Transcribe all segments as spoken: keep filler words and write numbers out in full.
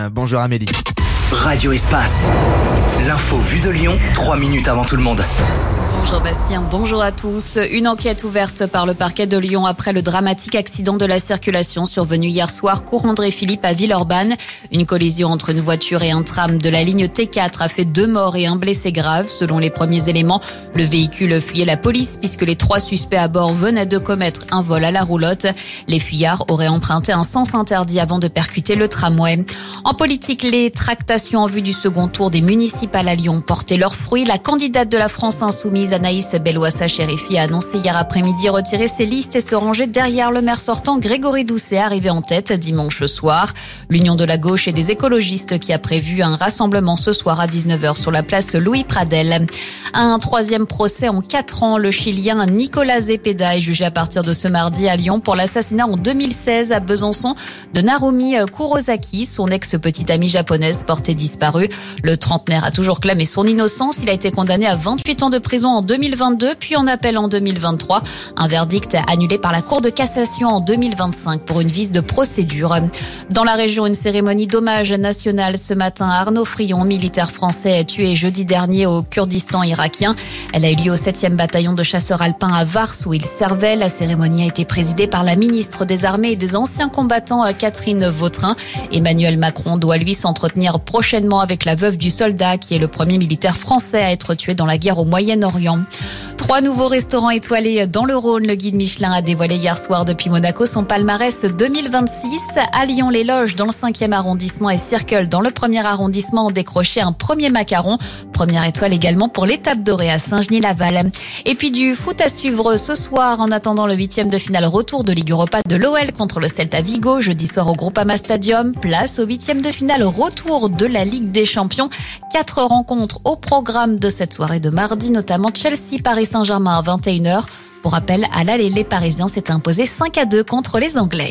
Lyon. Bonjour Amélie. Radio Espace. L'info vue de Lyon, trois minutes avant tout le monde. Bonjour Bastien, bonjour à tous. Une enquête ouverte par le parquet de Lyon après le dramatique accident de la circulation survenu hier soir cours André-Philippe à Villeurbanne. Une collision entre une voiture et un tram de la ligne T quatre a fait deux morts et un blessé grave. Selon les premiers éléments, le véhicule fuyait la police puisque les trois suspects à bord venaient de commettre un vol à la roulotte. Les fuyards auraient emprunté un sens interdit avant de percuter le tramway. En politique, les tractations en vue du second tour des municipales à Lyon portaient leurs fruits. La candidate de la France insoumise, Anaïs Bellouassa-Chérifi, a annoncé hier après-midi retirer ses listes et se ranger derrière le maire sortant Grégory Doucet, arrivé en tête dimanche soir. L'Union de la gauche et des écologistes qui a prévu un rassemblement ce soir à dix-neuf heures sur la place Louis Pradel. Un troisième procès en quatre ans. Le Chilien Nicolas Zepeda est jugé à partir de ce mardi à Lyon pour l'assassinat en deux mille seize à Besançon de Narumi Kurosaki, son ex-petite amie japonaise portée disparue. Le trentenaire a toujours clamé son innocence. Il a été condamné à vingt-huit ans de prison en deux mille vingt-deux, puis en appel en deux mille vingt-trois. Un verdict annulé par la Cour de cassation en deux mille vingt-cinq pour une vice de procédure. Dans la région, une cérémonie d'hommage national ce matin à Arnaud Frion, militaire français tué jeudi dernier au Kurdistan irakien. Elle a eu lieu au septième bataillon de chasseurs alpins à Vars où il servait. La cérémonie a été présidée par la ministre des Armées et des anciens combattants Catherine Vautrin. Emmanuel Macron doit lui s'entretenir prochainement avec la veuve du soldat qui est le premier militaire français à être tué dans la guerre au Moyen-Orient. Trois nouveaux restaurants étoilés dans le Rhône. Le guide Michelin a dévoilé hier soir depuis Monaco son palmarès deux mille vingt-six. À Lyon, les Loges dans le cinquième arrondissement et Circle dans le premier arrondissement ont décroché un premier macaron. Première étoile également pour l'étape dorée à Saint-Genis-Laval. Et puis du foot à suivre ce soir en attendant le huitième de finale retour de Ligue Europa de l'O L contre le Celta Vigo. Jeudi soir au Groupama Stadium. Place au huitième de finale retour de la Ligue des Champions. Quatre rencontres au programme de cette soirée de mardi, notamment Chelsea-Paris Saint-Germain à vingt et une heures. Pour rappel, à l'aller, les Parisiens s'étaient imposés cinq à deux contre les Anglais.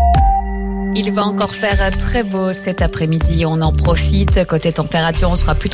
Il va encore faire très beau cet après-midi. On en profite. Côté température, on sera plutôt